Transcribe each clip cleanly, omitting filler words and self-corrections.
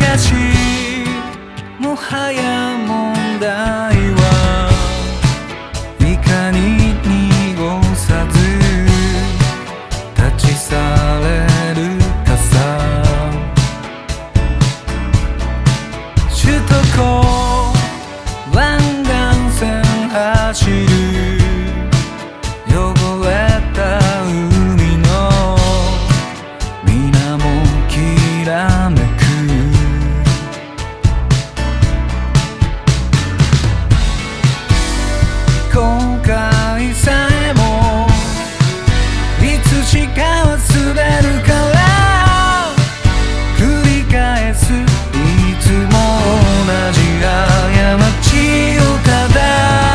かしもはや問題はいかに濁さず立ち去れるかさ。首都高湾岸線走る汚れた海の水もきらめく。後悔さえもいつしか忘れるから繰り返すいつも同じ過ちをただ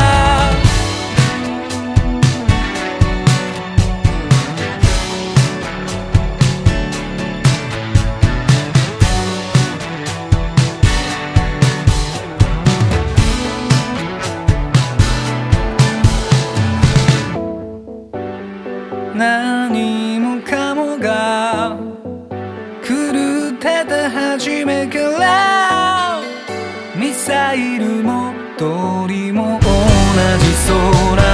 何もかもが狂ってた初めからミサイルも鳥も同じ空